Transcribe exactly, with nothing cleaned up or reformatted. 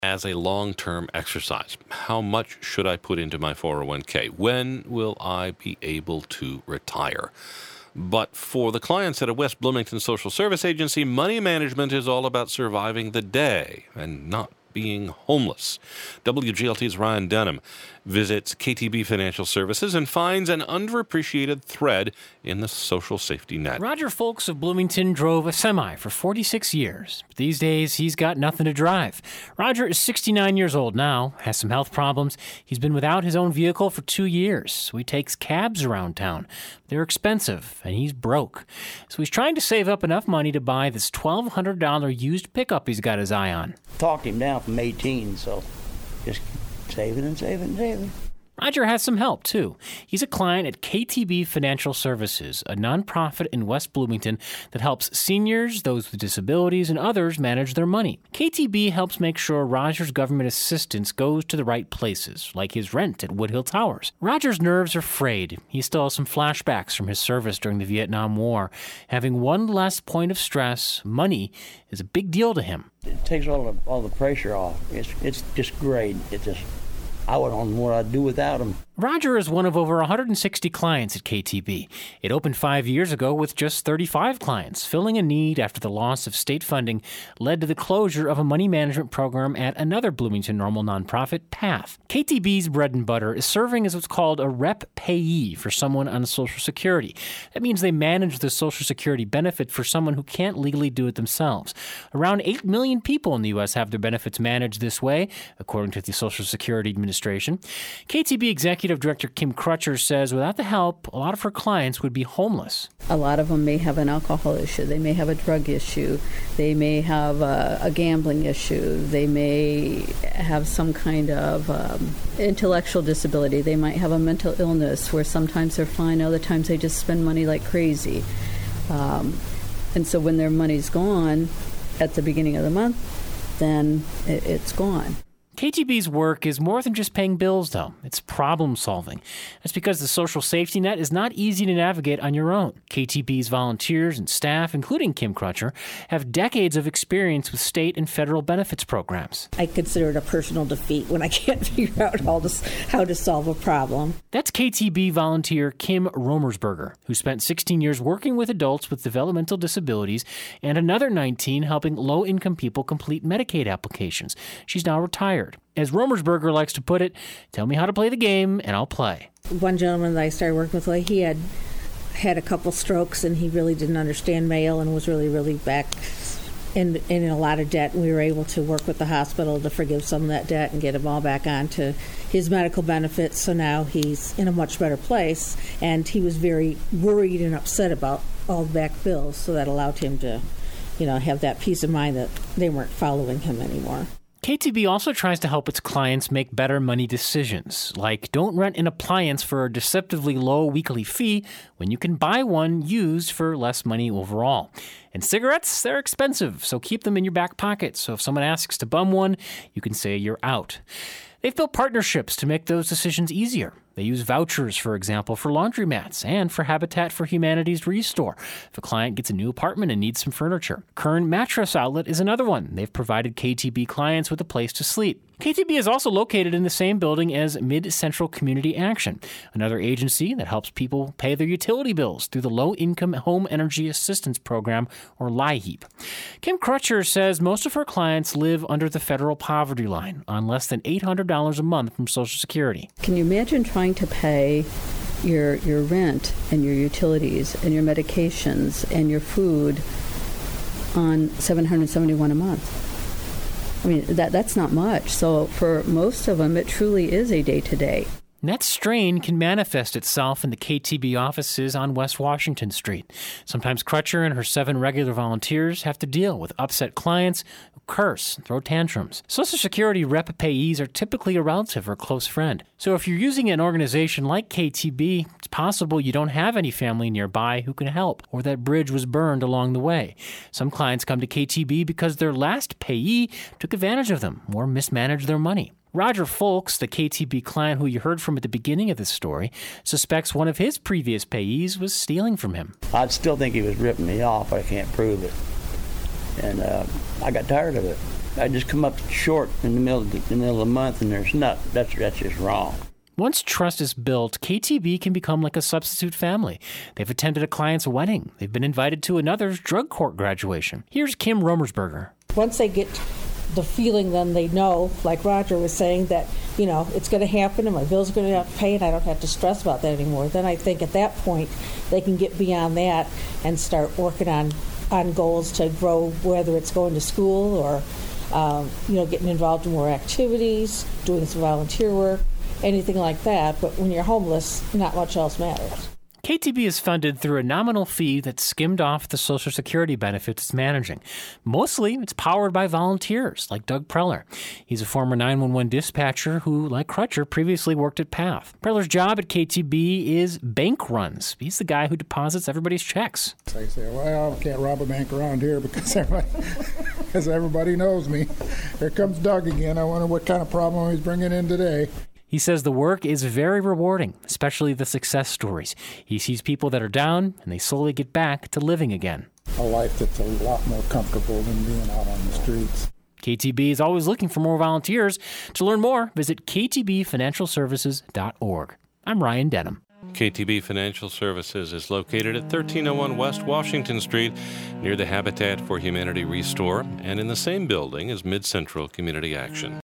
as a long-term exercise. How much should I put into my four oh one k? When will I be able to retire? But for the clients at a West Bloomington social service agency, money management is all about surviving the day and not being homeless. W G L T's Ryan Denham visits K T B Financial Services and finds an underappreciated thread in the social safety net. Roger Folks of Bloomington drove a semi for forty-six years. But these days, he's got nothing to drive. Roger is sixty-nine years old now, has some health problems. He's been without his own vehicle for two years, so he takes cabs around town. They're expensive, and he's broke. So he's trying to save up enough money to buy this twelve hundred dollars used pickup he's got his eye on. Talked him down from eighteen, so just saving and saving and saving. Roger has some help, too. He's a client at K T B Financial Services, a nonprofit in West Bloomington that helps seniors, those with disabilities, and others manage their money. K T B helps make sure Roger's government assistance goes to the right places, like his rent at Woodhill Towers. Roger's nerves are frayed. He still has some flashbacks from his service during the Vietnam War. Having one less point of stress, money, is a big deal to him. It takes all the, all the pressure off. It's, it's just great. It just... I wouldn't know what I'd do without him. Roger is one of over one hundred sixty clients at K T B. It opened five years ago with just thirty-five clients, filling a need after the loss of state funding led to the closure of a money management program at another Bloomington normal nonprofit, PATH. K T B's bread and butter is serving as what's called a rep payee for someone on Social Security. That means they manage the Social Security benefit for someone who can't legally do it themselves. Around eight million people in the U S have their benefits managed this way, according to the Social Security Administration. K T B Executive Director Kim Crutcher says without the help, a lot of her clients would be homeless. A lot of them may have an alcohol issue. They may have a drug issue. They may have a, a gambling issue. They may have some kind of um, intellectual disability. They might have a mental illness where sometimes they're fine, other times they just spend money like crazy. Um, and so when their money's gone at the beginning of the month, then it, it's gone. K T B's work is more than just paying bills, though. It's problem solving. That's because the social safety net is not easy to navigate on your own. K T B's volunteers and staff, including Kim Crutcher, have decades of experience with state and federal benefits programs. I consider it a personal defeat when I can't figure out how to, how to solve a problem. That's K T B volunteer Kim Romersberger, who spent sixteen years working with adults with developmental disabilities and another nineteen helping low-income people complete Medicaid applications. She's now retired. As Romersberger likes to put it, tell me how to play the game, and I'll play. One gentleman that I started working with, like, he had had a couple strokes, and he really didn't understand mail and was really, really back in, in a lot of debt. And we were able to work with the hospital to forgive some of that debt and get him all back onto his medical benefits. So now he's in a much better place, and he was very worried and upset about all the back bills, so that allowed him to, you know, have that peace of mind that they weren't following him anymore. K T B also tries to help its clients make better money decisions, like don't rent an appliance for a deceptively low weekly fee when you can buy one used for less money overall. And cigarettes, they're expensive, so keep them in your back pocket. So if someone asks to bum one, you can say you're out. They've built partnerships to make those decisions easier. They use vouchers, for example, for laundromats and for Habitat for Humanity's Restore if a client gets a new apartment and needs some furniture. Kern Mattress Outlet is another one. They've provided K T B clients with a place to sleep. K T B is also located in the same building as Mid-Central Community Action, another agency that helps people pay their utility bills through the Low-Income Home Energy Assistance Program, or LIHEAP. Kim Crutcher says most of her clients live under the federal poverty line on less than eight hundred dollars a month from Social Security. Can you imagine trying to pay your your rent and your utilities and your medications and your food on seven hundred seventy-one dollars a month? I mean, that that's not much. So for most of them, it truly is a day-to-day. And that strain can manifest itself in the K T B offices on West Washington Street. Sometimes Crutcher and her seven regular volunteers have to deal with upset clients who curse and throw tantrums. Social Security rep payees are typically a relative or close friend. So if you're using an organization like K T B, it's possible you don't have any family nearby who can help, or that bridge was burned along the way. Some clients come to K T B because their last payee took advantage of them or mismanaged their money. Roger Folks, the K T B client who you heard from at the beginning of this story, suspects one of his previous payees was stealing from him. I'd still think he was ripping me off, but I can't prove it. And uh, I got tired of it. I just come up short in the middle of the, in the middle of the month, and there's not. That's that's just wrong. Once trust is built, K T B can become like a substitute family. They've attended a client's wedding. They've been invited to another's drug court graduation. Here's Kim Romersberger. Once they get the feeling, then they know, like Roger was saying, that, you know, it's going to happen and my bills are going to have to pay and I don't have to stress about that anymore. Then I think at that point they can get beyond that and start working on, on goals to grow, whether it's going to school or, um, you know, getting involved in more activities, doing some volunteer work, anything like that. But when you're homeless, not much else matters. K T B is funded through a nominal fee that's skimmed off the Social Security benefits it's managing. Mostly, it's powered by volunteers like Doug Preller. He's a former nine one one dispatcher who, like Crutcher, previously worked at P A T H. Preller's job at K T B is bank runs. He's the guy who deposits everybody's checks. I say, well, I can't rob a bank around here because everybody, because everybody knows me. Here comes Doug again. I wonder what kind of problem he's bringing in today. He says the work is very rewarding, especially the success stories. He sees people that are down, and they slowly get back to living again. A life that's a lot more comfortable than being out on the streets. K T B is always looking for more volunteers. To learn more, visit k t b financial services dot org. I'm Ryan Denham. K T B Financial Services is located at thirteen oh one West Washington Street, near the Habitat for Humanity Restore, and in the same building as Mid Central Community Action.